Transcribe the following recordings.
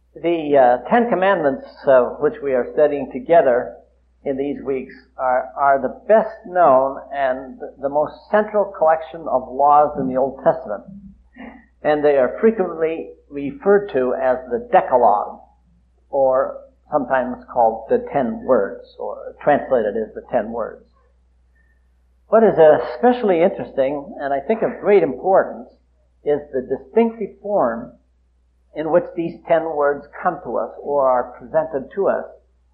The Ten Commandments, which we are studying together in these weeks, are the best known and the most central collection of laws in the Old Testament. And they are frequently referred to as the Decalogue, or sometimes called the 10 Words, or translated as the 10 Words. What is especially interesting, and I think of great importance, is the distinctive form in which these 10 words come to us or are presented to us.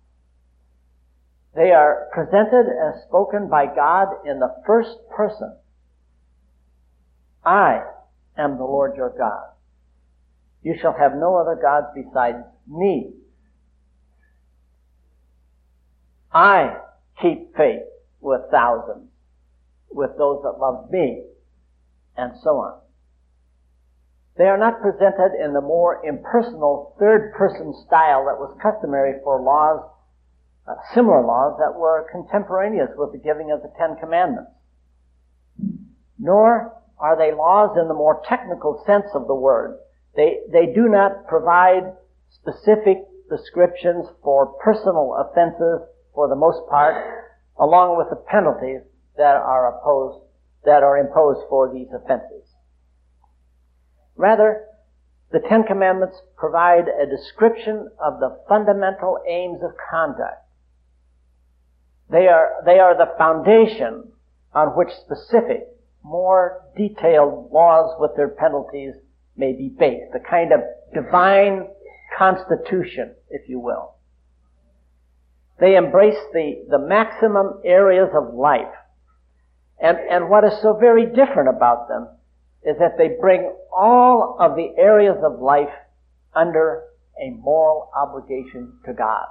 They are presented as spoken by God in the first person. I am the Lord your God. You shall have no other gods besides me. I keep faith with thousands, with those that love me, and so on. They are not presented in the more impersonal third-person style that was customary for laws, similar laws that were contemporaneous with the giving of the Ten Commandments. Nor are they laws in the more technical sense of the word. They do not provide specific descriptions for personal offenses for the most part, along with the penalties that are imposed for these offenses. Rather, the Ten Commandments provide a description of the fundamental aims of conduct. They are the foundation on which specific, more detailed laws with their penalties may be based. A kind of divine constitution, if you will. They embrace the maximum areas of life. And what is so very different about them is that they bring all of the areas of life under a moral obligation to God.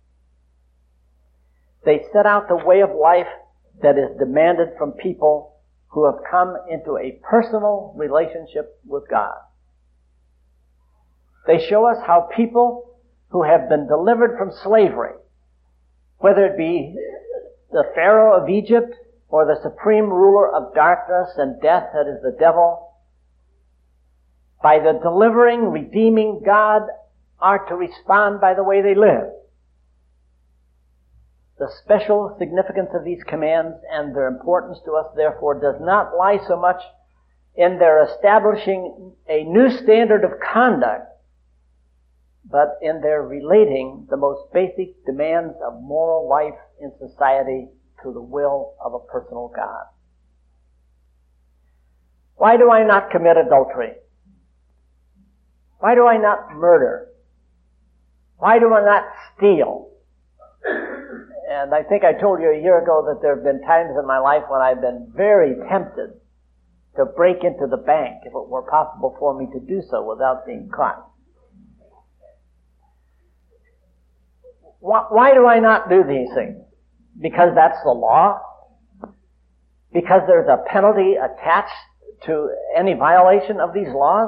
They set out the way of life that is demanded from people who have come into a personal relationship with God. They show us how people who have been delivered from slavery, whether it be the Pharaoh of Egypt or the supreme ruler of darkness and death, that is the devil, by the delivering, redeeming God, are to respond by the way they live. The special significance of these commands and their importance to us, therefore, does not lie so much in their establishing a new standard of conduct, but in their relating the most basic demands of moral life in society to the will of a personal God. Why do I not commit adultery? Why do I not murder? Why do I not steal? And I think I told you a year ago that there have been times in my life when I've been very tempted to break into the bank if it were possible for me to do so without being caught. Why do I not do these things? Because that's the law? Because there's a penalty attached to any violation of these laws?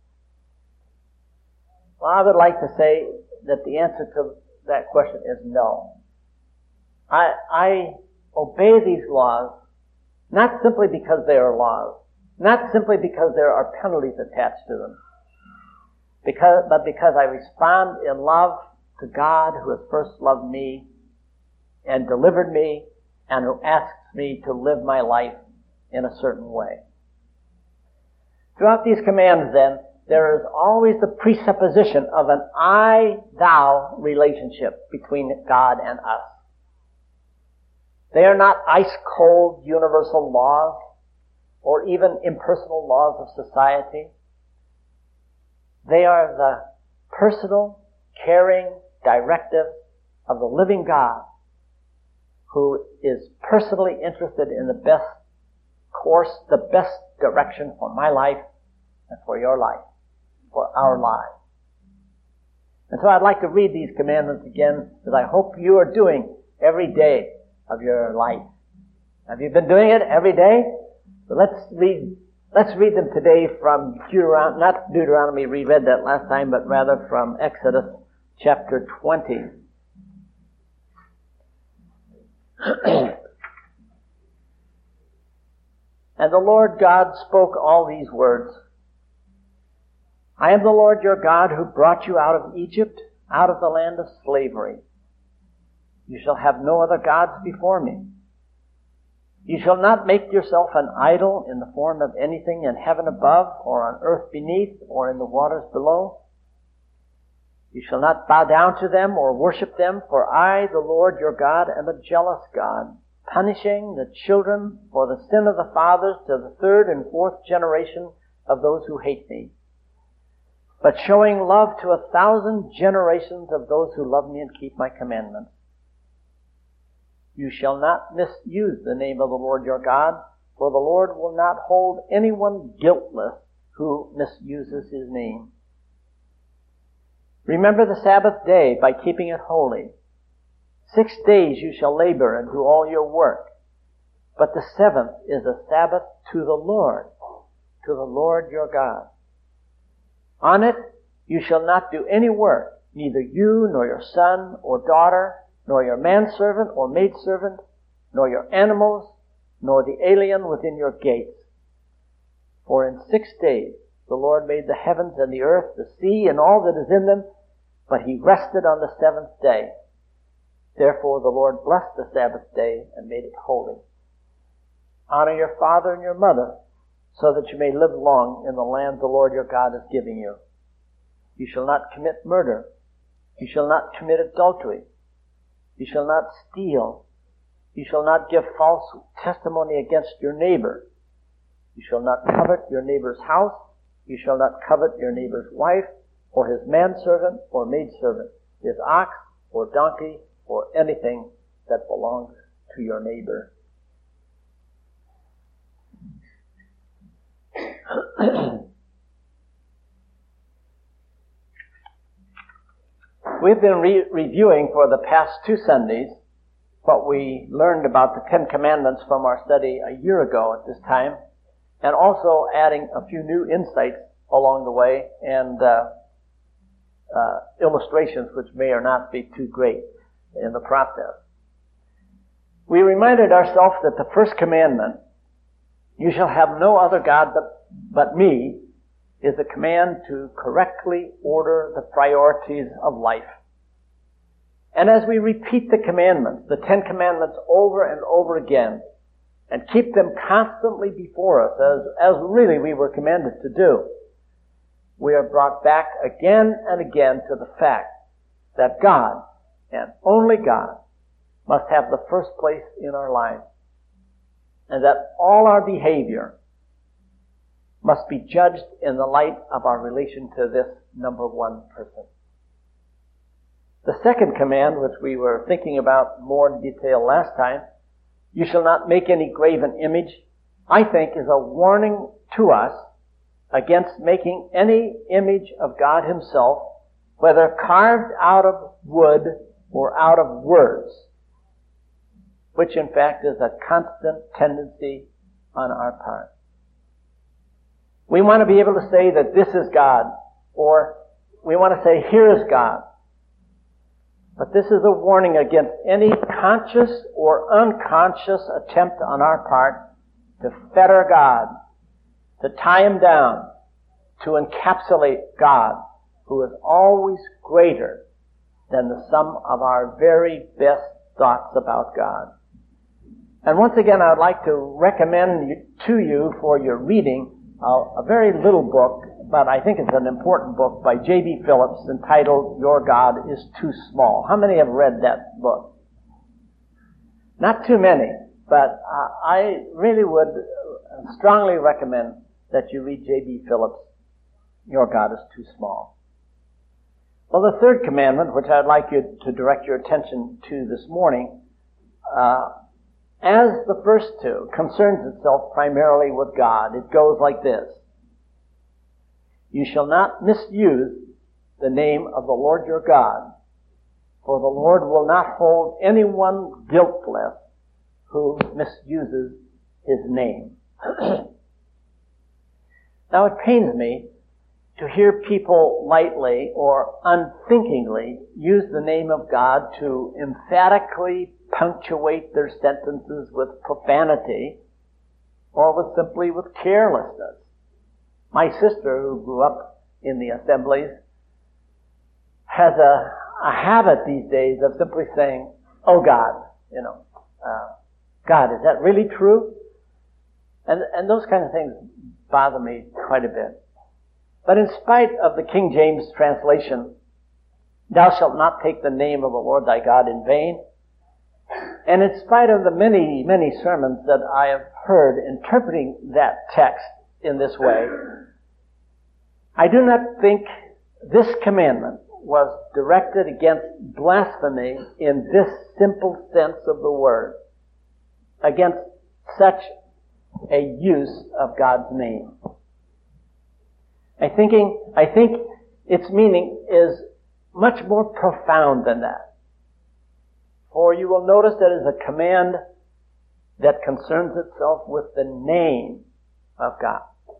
Well, I would like to say that the answer to that question is no. I obey these laws not simply because they are laws, not simply because there are penalties attached to them, but because I respond in love to God who has first loved me and delivered me and who asks me to live my life in a certain way. Throughout these commands, then, there is always the presupposition of an I-thou relationship between God and us. They are not ice-cold universal laws or even impersonal laws of society. They are the personal, caring directive of the living God who is personally interested in the best course, the best direction for my life and for your life, for our lives. And so I'd like to read these commandments again, as I hope you are doing every day of your life. Have you been doing it every day? So let's read them today from not Deuteronomy, we read that last time, but rather from Exodus chapter 20. And the Lord God spoke all these words. I am the Lord your God who brought you out of Egypt, out of the land of slavery. You shall have no other gods before me. You shall not make yourself an idol in the form of anything in heaven above, or on earth beneath, or in the waters below. You shall not bow down to them or worship them, for I, the Lord your God, am a jealous God, punishing the children for the sin of the fathers to the third and fourth generation of those who hate me, but showing love to 1,000 generations of those who love me and keep my commandments. You shall not misuse the name of the Lord your God, for the Lord will not hold anyone guiltless who misuses his name. Remember the Sabbath day by keeping it holy. 6 days you shall labor and do all your work, but the seventh is a Sabbath to the Lord your God. On it you shall not do any work, neither you nor your son or daughter, nor your manservant or maidservant, nor your animals, nor the alien within your gates. For in 6 days the Lord made the heavens and the earth, the sea, and all that is in them, but he rested on the seventh day. Therefore the Lord blessed the Sabbath day and made it holy. Honor your father and your mother, so that you may live long in the land the Lord your God is giving you. You shall not commit murder. You shall not commit adultery. You shall not steal. You shall not give false testimony against your neighbor. You shall not covet your neighbor's house. You shall not covet your neighbor's wife, or his manservant or maidservant, his ox or donkey, or anything that belongs to your neighbor. We've been reviewing for the past 2 Sundays what we learned about the 10 Commandments from our study a year ago at this time, and also adding a few new insights along the way and illustrations which may or not be too great in the process. We reminded ourselves that the first commandment, you shall have no other God but me, is a command to correctly order the priorities of life. And as we repeat the commandments, the 10 commandments over and over again, and keep them constantly before us, as really we were commanded to do, we are brought back again and again to the fact that God, and only God, must have the first place in our lives, and that all our behavior must be judged in the light of our relation to this number one person. The second command, which we were thinking about more in detail last time, you shall not make any graven image, I think is a warning to us against making any image of God himself, whether carved out of wood or out of words, which in fact is a constant tendency on our part. We want to be able to say that this is God, or we want to say, here is God. But this is a warning against any conscious or unconscious attempt on our part to fetter God, to tie him down, to encapsulate God, who is always greater than the sum of our very best thoughts about God. And once again, I would like to recommend to you for your reading a very little book, but I think it's an important book by J.B. Phillips entitled Your God is Too Small. How many have read that book? Not too many, but I really would strongly recommend that you read J.B. Phillips' Your God is Too Small. Well, the third commandment, which I'd like you to direct your attention to this morning, as the first two, concerns itself primarily with God. It goes like this. You shall not misuse the name of the Lord your God, for the Lord will not hold anyone guiltless who misuses his name. Now it pains me to hear people lightly or unthinkingly use the name of God to emphatically punctuate their sentences with profanity or simply with carelessness. My sister, who grew up in the assemblies has a habit these days of simply saying, "Oh God, God, is that really true?" And those kind of things bother me quite a bit. But in spite of the King James translation, "Thou shalt not take the name of the Lord thy God in vain," and in spite of the many, many sermons that I have heard interpreting that text in this way, I do not think this commandment was directed against blasphemy in this simple sense of the word, against such a use of God's name. I think its meaning is much more profound than that. For you will notice that it is a command that concerns itself with the name of God.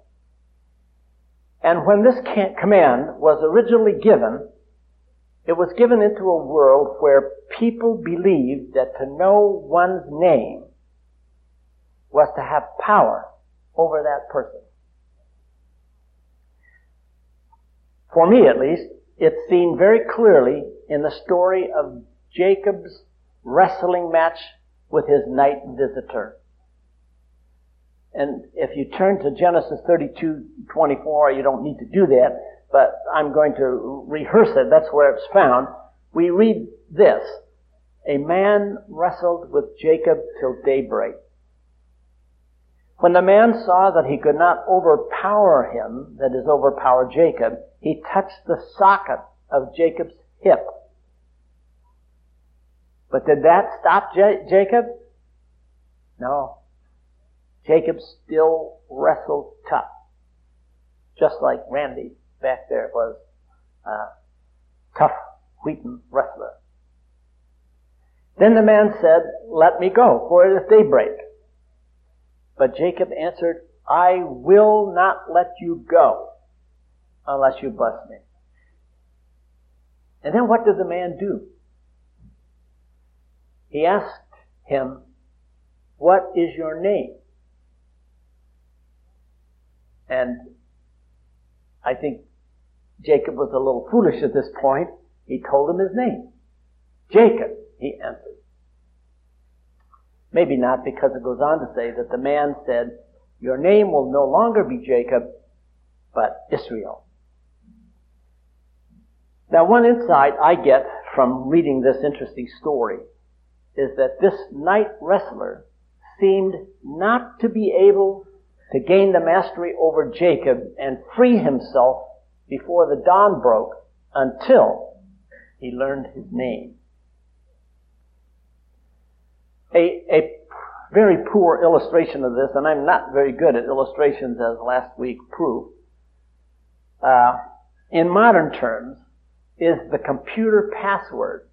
And when this command was originally given, it was given into a world where people believed that to know one's name was to have power over that person. For me, at least, it's seen very clearly in the story of Jacob's wrestling match with his night visitor. And if you turn to Genesis 32:24, you don't need to do that, but I'm going to rehearse it. That's where it's found. We read this: "A man wrestled with Jacob till daybreak. When the man saw that he could not overpower him, that is, overpower Jacob, he touched the socket of Jacob's hip." But did that stop Jacob? No. Jacob still wrestled tough. Just like Randy back there was a tough Wheaton wrestler. Then the man said, "Let me go, for it is daybreak." But Jacob answered, "I will not let you go unless you bless me." And then what did the man do? He asked him, "What is your name?" And I think Jacob was a little foolish at this point. He told him his name. "Jacob," he answered. Maybe not, because it goes on to say that the man said, "Your name will no longer be Jacob, but Israel." Now, one insight I get from reading this interesting story is that this night wrestler seemed not to be able to gain the mastery over Jacob and free himself before the dawn broke until he learned his name. A very poor illustration of this, and I'm not very good at illustrations, as last week proved, in modern terms, is the computer password.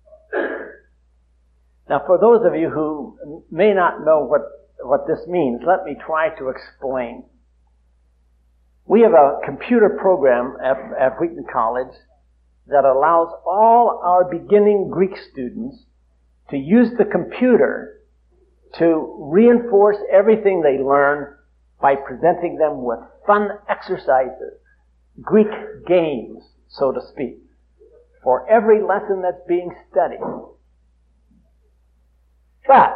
Now, for those of you who may not know what this means, let me try to explain. We have a computer program at Wheaton College that allows all our beginning Greek students to use the computer to reinforce everything they learn by presenting them with fun exercises, Greek games, so to speak, for every lesson that's being studied. But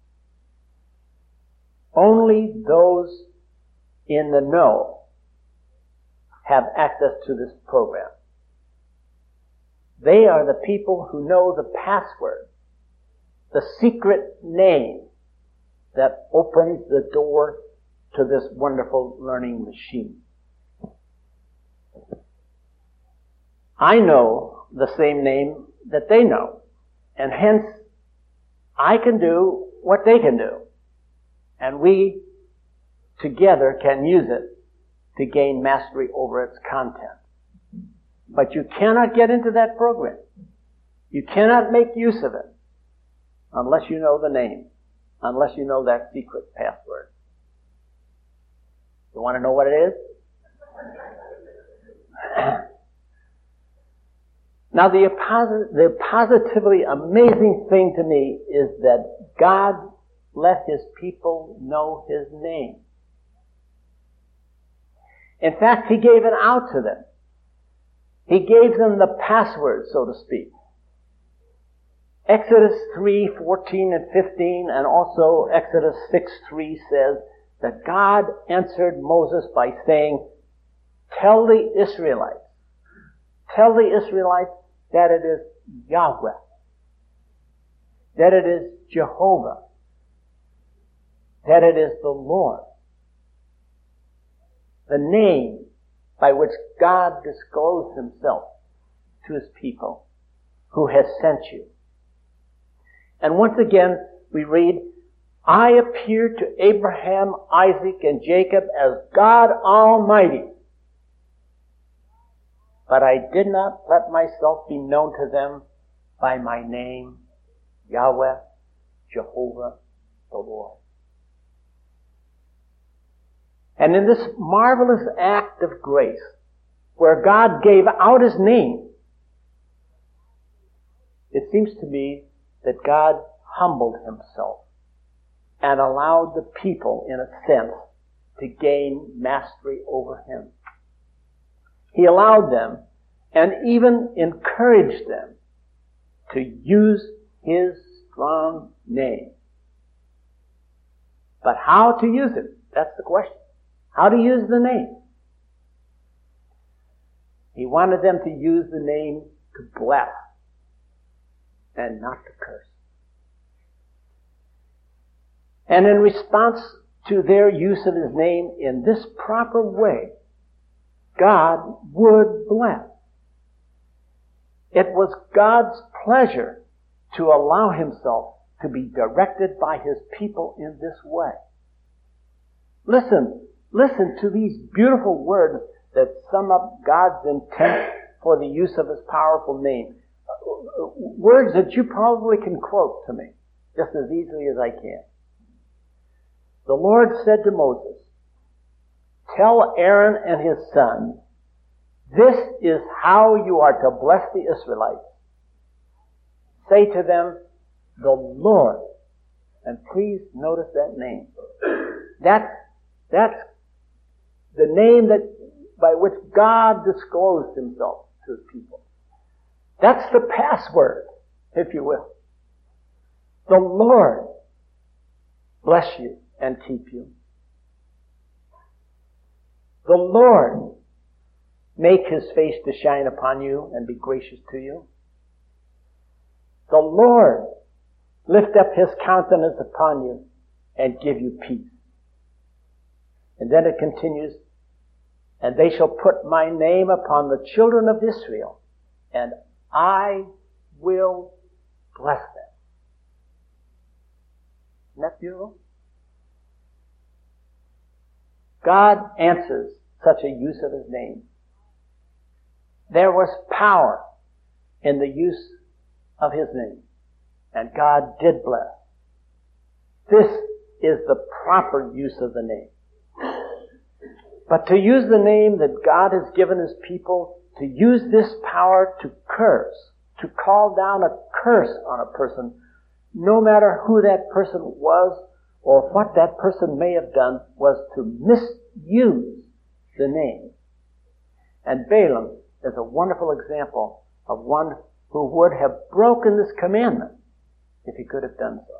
only those in the know have access to this program. They are the people who know the password, the secret name that opens the door to this wonderful learning machine. I know the same name that they know, and hence I can do what they can do, and we together can use it to gain mastery over its content. But you cannot get into that program. You cannot make use of it unless you know the name, unless you know that secret password. You want to know what it is? Now, the positively amazing thing to me is that God let His people know His name. In fact, He gave it out to them. He gave them the password, so to speak. Exodus 3:14 and 15, and also Exodus 6:3 says that God answered Moses by saying, tell the Israelites that it is Yahweh, that it is Jehovah, that it is the Lord. The name by which God disclosed himself to his people, who has sent you. And once again, we read, I appeared to Abraham, Isaac, and Jacob as God Almighty, but I did not let myself be known to them by my name, Yahweh, Jehovah, the Lord. And in this marvelous act of grace, where God gave out his name, it seems to me that God humbled himself and allowed the people, in a sense, to gain mastery over him. He allowed them and even encouraged them to use his strong name. But how to use it? That's the question. How to use the name? He wanted them to use the name to bless and not to curse. And in response to their use of his name in this proper way, God would bless. It was God's pleasure to allow himself to be directed by his people in this way. Listen to these beautiful words that sum up God's intent for the use of his powerful name. Words that you probably can quote to me just as easily as I can. The Lord said to Moses, tell Aaron and his sons, this is how you are to bless the Israelites. Say to them, the Lord. And please notice that name. That's the name by which God disclosed himself to his people. That's the password, if you will. The Lord bless you and keep you. The Lord make his face to shine upon you and be gracious to you. The Lord lift up his countenance upon you and give you peace. And then it continues, and they shall put my name upon the children of Israel, and I will bless them. Isn't that beautiful? God answers such a use of his name. There was power in the use of his name, and God did bless. This is the proper use of the name. But to use the name that God has given his people, to use this power to curse, to call down a curse on a person, no matter who that person was or what that person may have done, was to misuse the name. And Balaam is a wonderful example of one who would have broken this commandment if he could have done so.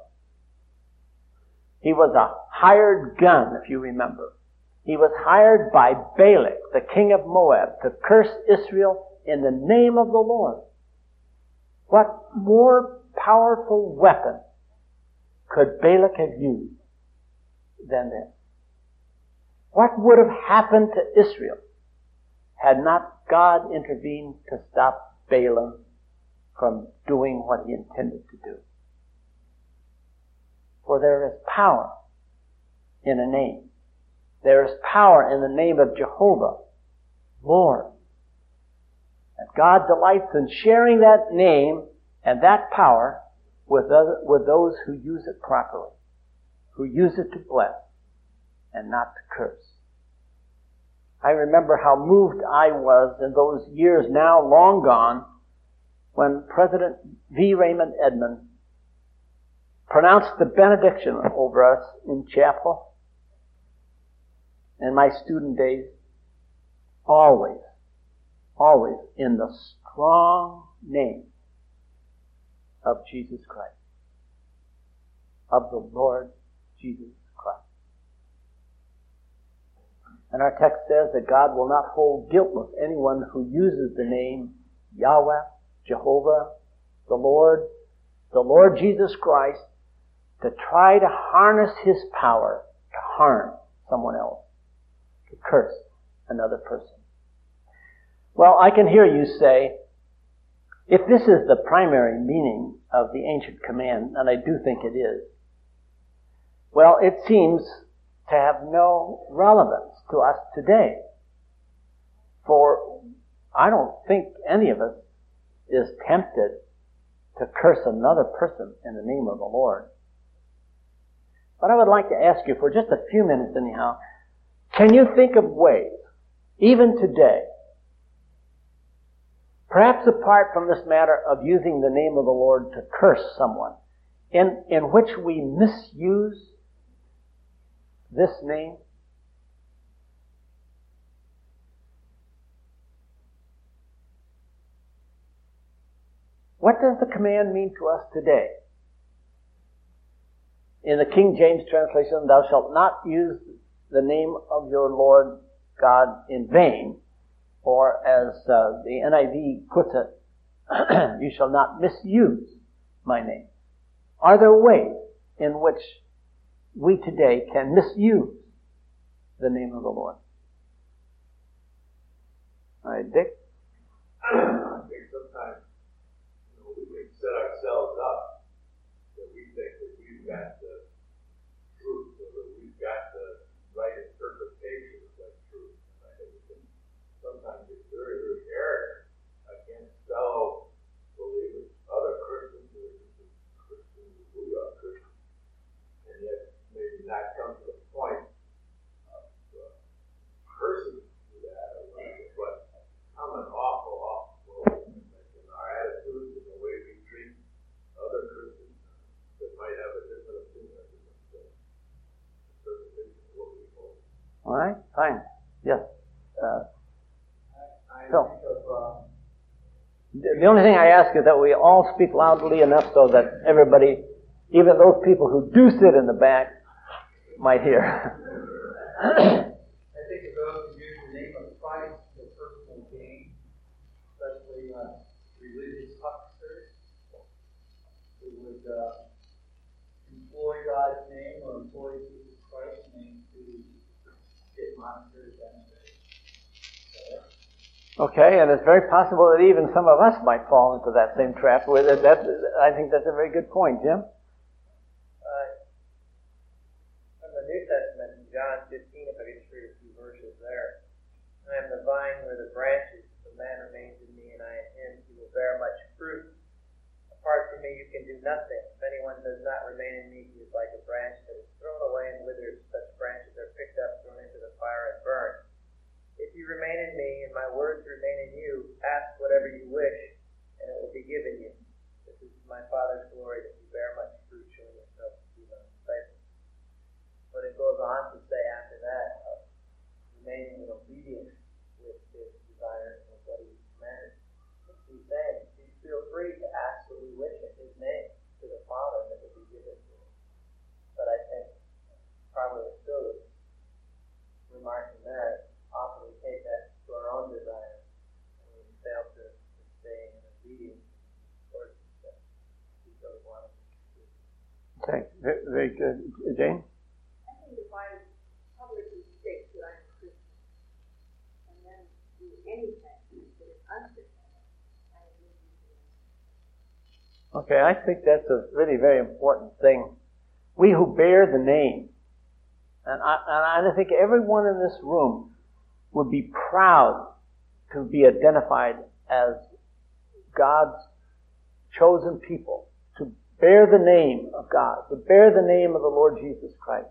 He was a hired gun, if you remember. He was hired by Balak, the king of Moab, to curse Israel in the name of the Lord. What more powerful weapon could Balak have used than this? What would have happened to Israel had not God intervened to stop Balaam from doing what he intended to do? For there is power in a name. There is power in the name of Jehovah, Lord. And God delights in sharing that name and that power with those who use it properly, who use it to bless and not to curse. I remember how moved I was in those years now long gone when President V. Raymond Edmond pronounced the benediction over us in chapel. In my student days, always always in the strong name of Jesus Christ, of the Lord Jesus Christ. And our text says that God will not hold guiltless anyone who uses the name Yahweh, Jehovah, the Lord Jesus Christ, to try to harness His power to harm someone else, to curse another person. Well, I can hear you say, if this is the primary meaning of the ancient command, and I do think it is, well, it seems to have no relevance to us today. For I don't think any of us is tempted to curse another person in the name of the Lord. But I would like to ask you for just a few minutes anyhow, can you think of ways, even today, perhaps apart from this matter of using the name of the Lord to curse someone, in which we misuse this name? What does the command mean to us today? In the King James translation, thou shalt not use the name of your Lord God in vain, or as the NIV puts it, you shall not misuse my name. Are there ways in which we today can misuse the name of the Lord? All right, Dick? I think sometimes we can set ourselves up that we think that we've got the truth, or that we've got the right interpretation of that truth. And I think we can sometimes get very, very arrogant against fellow believers, other Christians, who are just as Christians as we are Christians, and yet maybe not come to the point of cursing to that or whatever, but come an awful in our attitudes and the way we treat other Christians that might have a different opinion of what we hold. All right, fine. Yes. Phil. The only thing I ask is that we all speak loudly enough so that everybody, even those people who do sit in the back, might hear. I think of those who use the name of Christ for personal gain, especially religious hucksters who would employ God's name or employ Jesus Christ's name to get monetary benefit. Okay, and it's very possible that even some of us might fall into that same trap. I think that's a very good point, Jim. From the New Testament, in John 15, if I could just read a few verses there. I am the vine where the branches, the man remains in me and I in him, he will bear much fruit. Apart from me you can do nothing. If anyone does not remain in me, he is like a branch that is thrown away and withers. Such branches are picked up, thrown into the fire, and burned. If you remain in me, and my words remain in you, ask whatever you wish, and it will be given you. This is my Father's glory, that you bear much fruit, showing yourself to be my disciples. But it goes on to say after that, remaining in obedience with his desires and what he commanded. He's saying, feel free to ask what we wish in his name to the Father, that will be given to him. But I think probably still remarking there, often we take that to our own desires, and we fail to stay in obedience towards that he so wanted to do. Okay, very good. Jane? I think if I publicly state that I'm a Christian, and then do anything that is unchristian, I would do it. Okay, I think that's a really very important thing. We who bear the name, and I think everyone in this room would be proud to be identified as God's chosen people, to bear the name of God, to bear the name of the Lord Jesus Christ.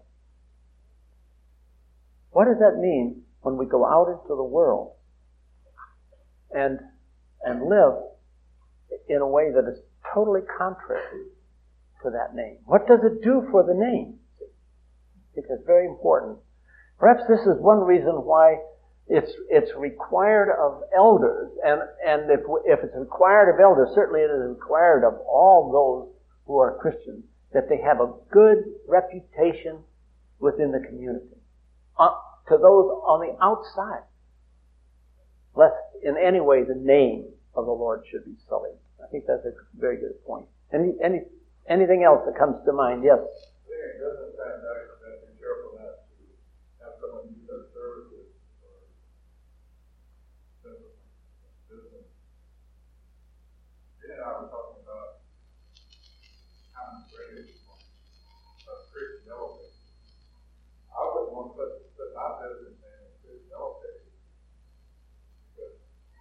What does that mean when we go out into the world and live in a way that is totally contrary to that name? What does it do for the name? I think it's very important. Perhaps this is one reason why It's required of elders, and if it's required of elders, certainly it is required of all those who are Christians, that they have a good reputation within the community. To those on the outside, lest in any way the name of the Lord should be sullied. I think that's a very good point. Anything else that comes to mind? Yes. It doesn't sound nice to be careful not to have someone use our services or business. Then I was talking about common grace of Christian elevators. I wouldn't want to put my business name in Christian elevators because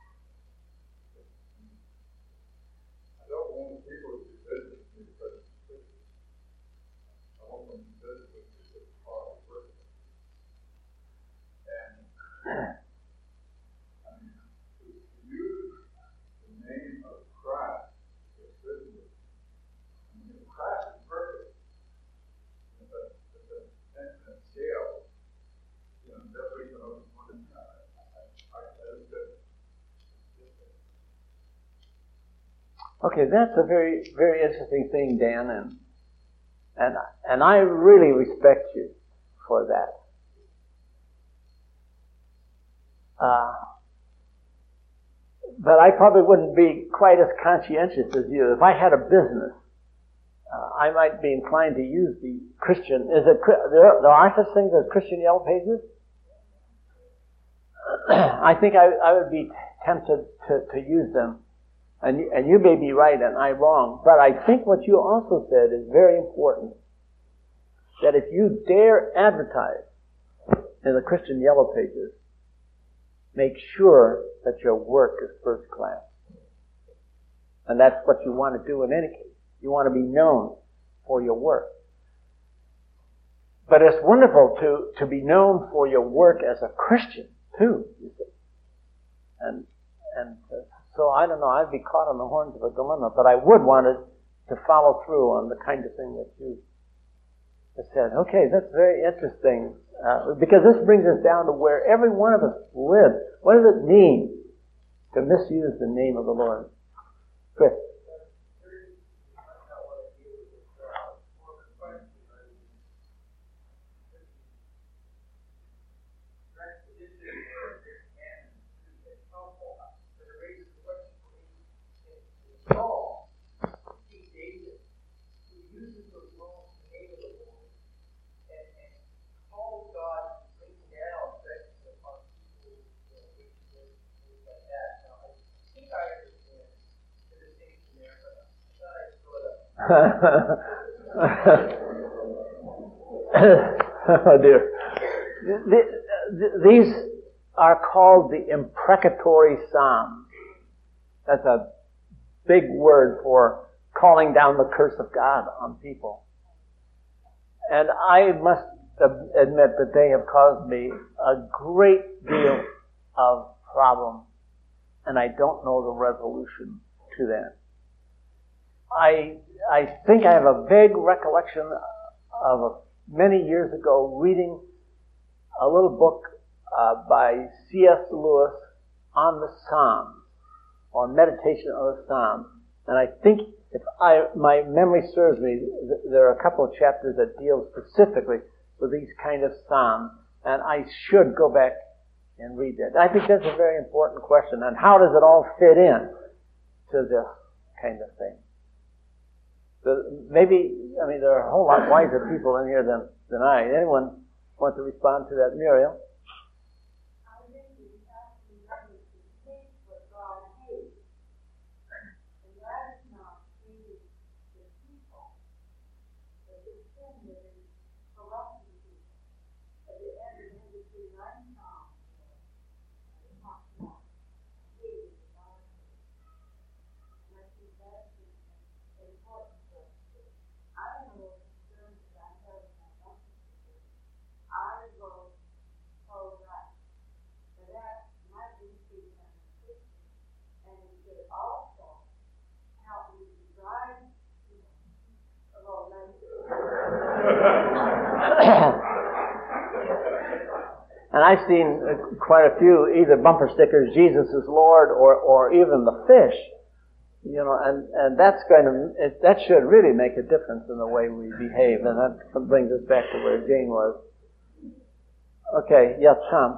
I don't want people to do business with me because it's Christian. I want them to do business with me because it's part of the person. And I mean, to use the name of Christ for business, I mean, if Christ is perfect, it's an infinite scale. You know, that's what you know, I just said, Okay, that's a very, very interesting thing, Dan, and I really respect you for that. But I probably wouldn't be quite as conscientious as you. If I had a business, I might be inclined to use the Christian. There are such things as Christian Yellow Pages? I think I would be tempted to use them. And you may be right and I'm wrong, but I think what you also said is very important. That if you dare advertise in the Christian Yellow Pages, make sure that your work is first class. And that's what you want to do in any case. You want to be known for your work. But it's wonderful to be known for your work as a Christian, too, you see. And so I don't know, I'd be caught on the horns of a dilemma, but I would want to follow through on the kind of thing that you have said. Okay, that's very interesting, because this brings us down to where every one of us lives. What does it mean to misuse the name of the Lord? Chris. Oh dear. These are called the imprecatory Psalms. That's a big word for calling down the curse of God on people. And I must admit that they have caused me a great deal of problem, and I don't know the resolution to that. I think I have a vague recollection of many years ago reading a little book by C.S. Lewis on the Psalms, or meditation on the Psalms. And I think, if my memory serves me, there are a couple of chapters that deal specifically with these kind of Psalms, and I should go back and read that. I think that's a very important question. And how does it all fit in to this kind of thing? Maybe, I mean, there are a whole lot wiser people in here than I. Anyone want to respond to that? Muriel? I think we have to remember to hate what God hates. And that is not hating the people, but the sin that is corrupting people. At the end of Genesis 9, it talks about hating what God hates. And I think that's important. I don't know what concerns that I have in my life. I will hold that. But that might be speaking as a Christian, and it could also help me to drive a little later. And I've seen quite a few, either bumper stickers, Jesus is Lord, or even the fish. And that should really make a difference in the way we behave, and that brings us back to where Jane was. Okay, yeah, Tom.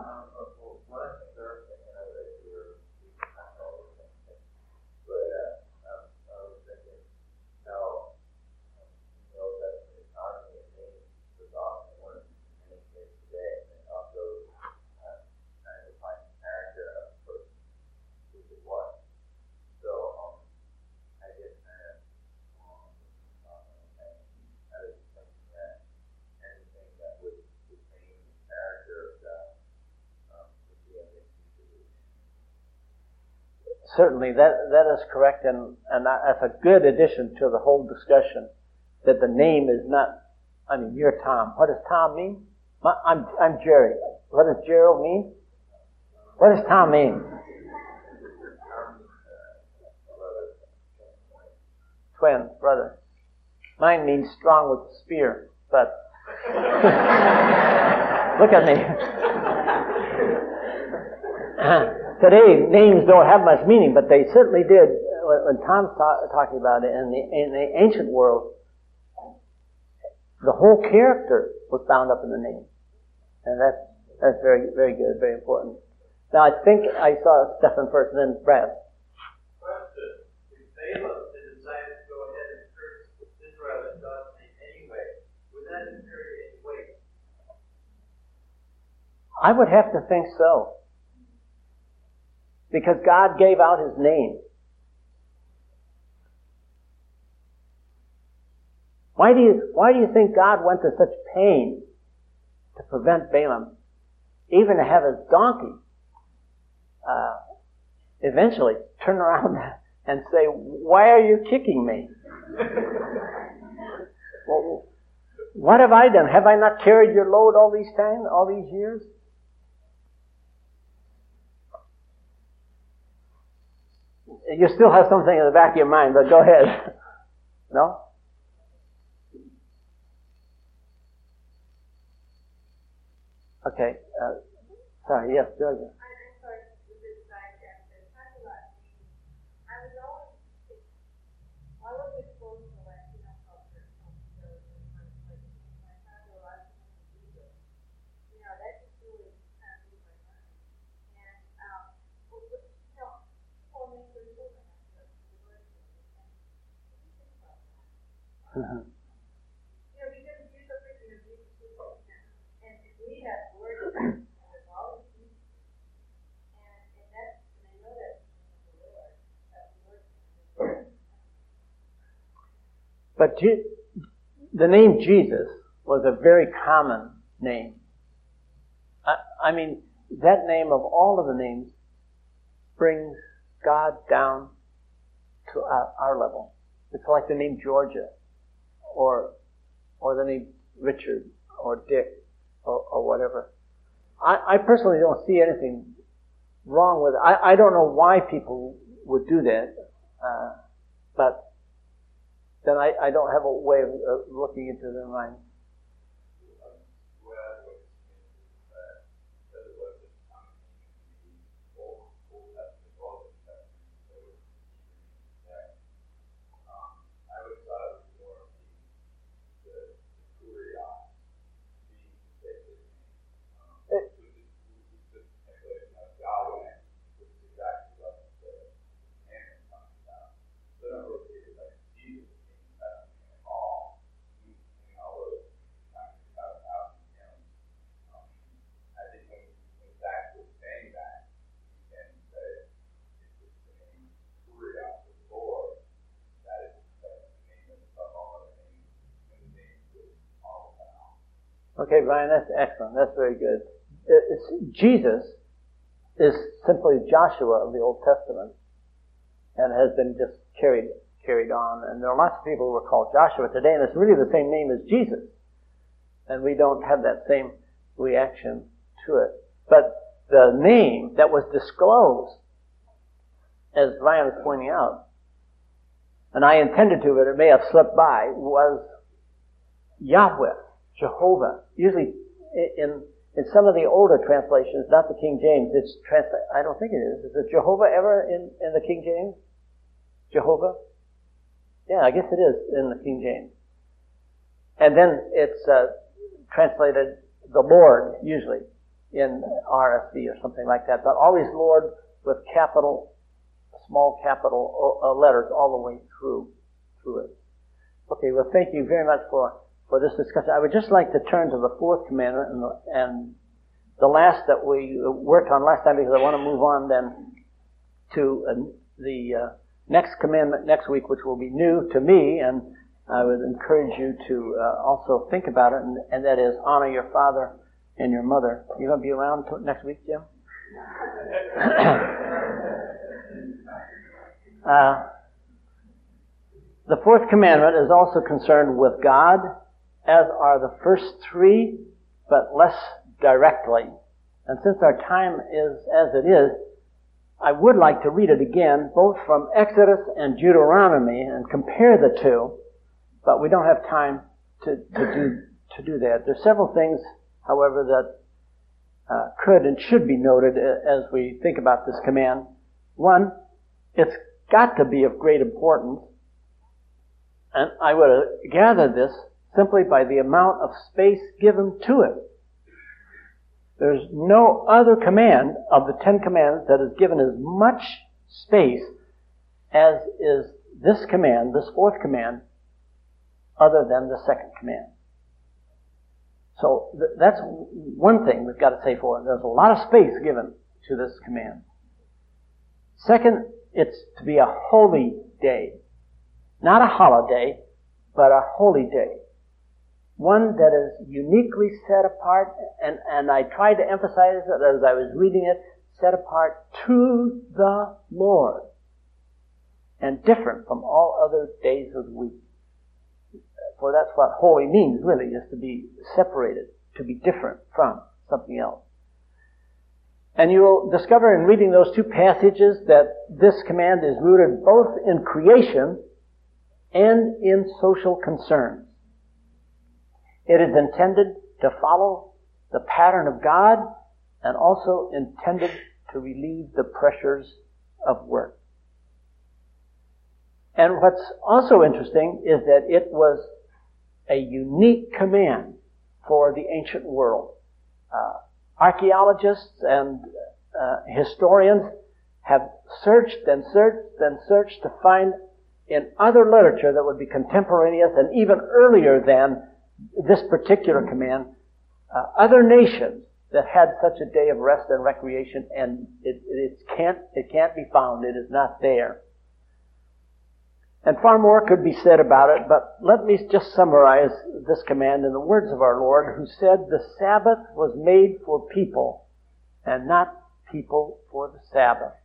Certainly, that is correct, and that's a good addition to the whole discussion. That the name is not. I mean, you're Tom. What does Tom mean? I'm Jerry. What does Gerald mean? What does Tom mean? Twin, brother. Mine means strong with the spear, but look at me. Today, names don't have much meaning, but they certainly did when Tom's talking about it. In the ancient world, the whole character was bound up in the name, and that's very, very good, very important. Now, I think I saw Stephen first, and then Brad. Question: If Balaam had decided to go ahead and curse Israel in God's name anyway, would that have carried any weight? I would have to think so. Because God gave out His name. Why do you think God went to such pain to prevent Balaam, even to have his donkey eventually turn around and say, "Why are you kicking me? Well, what have I done? Have I not carried your load all these years?" You still have something in the back of your mind, but go ahead. No? Okay. Sorry, yes, Georgia. I'm sorry to this diagram, but talking about names, I was exposed to Latino culture from the like my father was Jesus. That just really kind of blew my mind. And for me, there's children after the word. And what do you think about that? Because you're so freaking abusive and we have words and there's all these things. And I know that's the Lord, that word. But the name Jesus was a very common name. I mean, that name of all of the names brings God down to our level. It's like the name Georgia, or the name Richard, or Dick, or whatever. I personally don't see anything wrong with it. I don't know why people would do that, but then I don't have a way of looking into their mind. Okay, Brian, that's excellent. That's very good. Jesus is simply Joshua of the Old Testament, and has been just carried on. And there are lots of people who are called Joshua today, and it's really the same name as Jesus. And we don't have that same reaction to it. But the name that was disclosed, as Brian was pointing out, and I intended to, but it may have slipped by, was Yahweh. Jehovah. Usually in In some of the older translations, not the King James, I don't think it is. Is it Jehovah ever in the King James? Jehovah? Yeah, I guess it is in the King James. And then it's translated the Lord, usually, in RSV or something like that. But always Lord with small capital letters all the way through it. Okay, well, thank you very much for this discussion. I would just like to turn to the fourth commandment and the last that we worked on last time, because I want to move on then to the next commandment next week, which will be new to me, and I would encourage you to also think about it, and that is honor your father and your mother. You going to be around next week, Jim? The fourth commandment is also concerned with God, as are the first three, but less directly. And since our time is as it is, I would like to read it again, both from Exodus and Deuteronomy, and compare the two, but we don't have time to do that. There's several things, however, that could and should be noted as we think about this command. One, it's got to be of great importance, and I would gather this simply by the amount of space given to it. There's no other command of the Ten Commandments that is given as much space as is this command, this fourth command, other than the second command. So that's one thing we've got to say for it. There's a lot of space given to this command. Second, it's to be a holy day. Not a holiday, but a holy day. One that is uniquely set apart, and I tried to emphasize it as I was reading it, set apart to the Lord, and different from all other days of the week. For that's what holy means, really, is to be separated, to be different from something else. And you will discover in reading those two passages that this command is rooted both in creation and in social concerns. It is intended to follow the pattern of God and also intended to relieve the pressures of work. And what's also interesting is that it was a unique command for the ancient world. Archaeologists and historians have searched and searched and searched to find in other literature that would be contemporaneous and even earlier than this particular command, other nations that had such a day of rest and recreation, and it can't be found. It is not there. And far more could be said about it, but let me just summarize this command in the words of our Lord, who said, "The Sabbath was made for people, and not people for the Sabbath."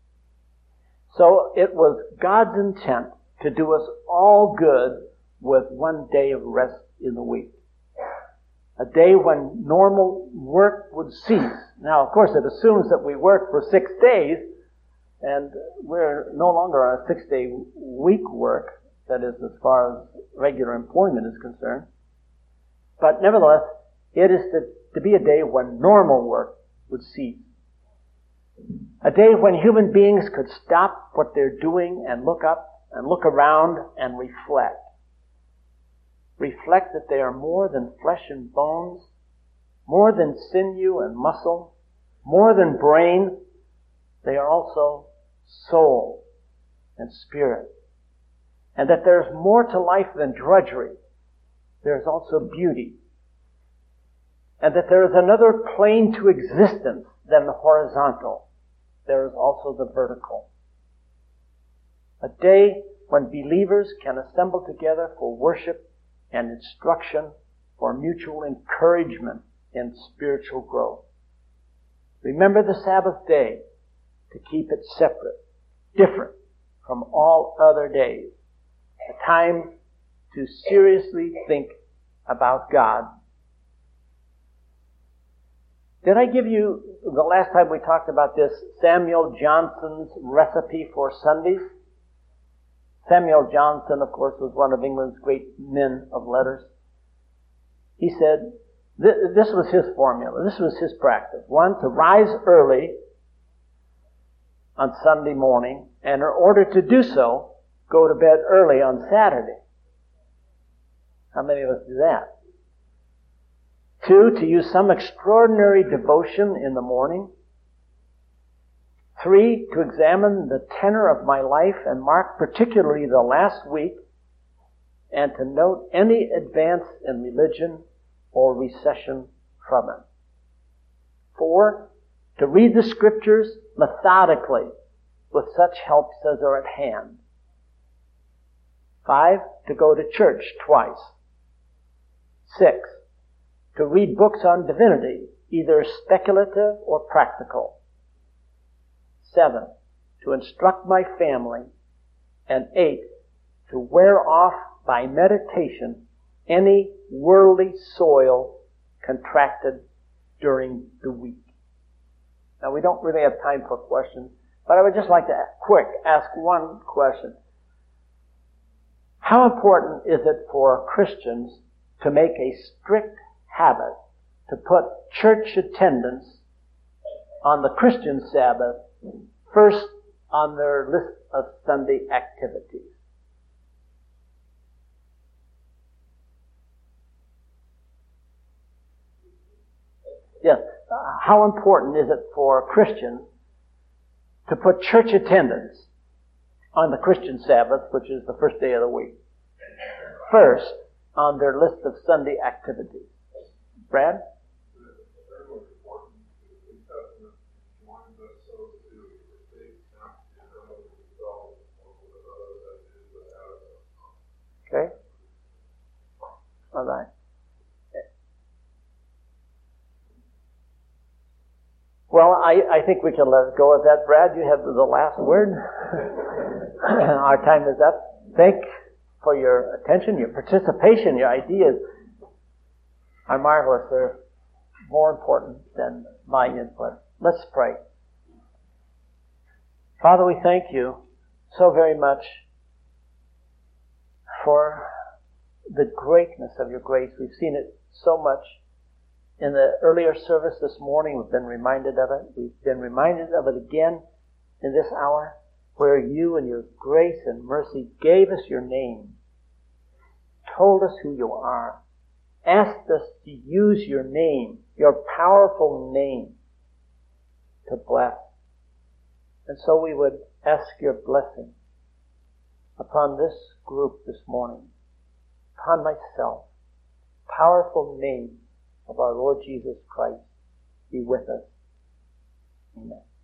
So it was God's intent to do us all good with one day of rest in the week. A day when normal work would cease. Now, of course, it assumes that we work for 6 days, and we're no longer on a 6-day week work, that is, as far as regular employment is concerned. But nevertheless, it is to be a day when normal work would cease. A day when human beings could stop what they're doing and look up and look around and reflect. Reflect that they are more than flesh and bones, more than sinew and muscle, more than brain. They are also soul and spirit. And that there's more to life than drudgery. There's also beauty. And that there is another plane to existence than the horizontal. There is also the vertical. A day when believers can assemble together for worship and instruction, for mutual encouragement in spiritual growth. Remember the Sabbath day to keep it separate, different from all other days. A time to seriously think about God. Did I give you, the last time we talked about this, Samuel Johnson's recipe for Sundays? Samuel Johnson, of course, was one of England's great men of letters. He said, This was his formula. This was his practice. One, to rise early on Sunday morning, and in order to do so, go to bed early on Saturday. How many of us do that? 2, to use some extraordinary devotion in the morning. 3, to examine the tenor of my life and mark particularly the last week, and to note any advance in religion or recession from it. 4, to read the Scriptures methodically with such helps as are at hand. 5, to go to church twice. 6, to read books on divinity, either speculative or practical. 7, to instruct my family. And 8, to wear off by meditation any worldly soil contracted during the week. Now, we don't really have time for questions, but I would just like to ask one question. How important is it for Christians to make a strict habit to put church attendance on the Christian Sabbath first on their list of Sunday activities? Yes. How important is it for Christians to put church attendance on the Christian Sabbath, which is the first day of the week, first on their list of Sunday activities? Brad? Okay. All right. Well, I think we can let it go with that. Brad, you have the last word. Our time is up. Thank for your attention, your participation, your ideas are marvelous. They're more important than my input. Let's pray. Father, we thank you so very much for the greatness of your grace. We've seen it so much in the earlier service this morning. We've been reminded of it. We've been reminded of it again in this hour, where you in your grace and mercy gave us your name, told us who you are, asked us to use your name, your powerful name, to bless. And so we would ask your blessing upon this group this morning, upon myself. Powerful name of our Lord Jesus Christ be with us. Amen.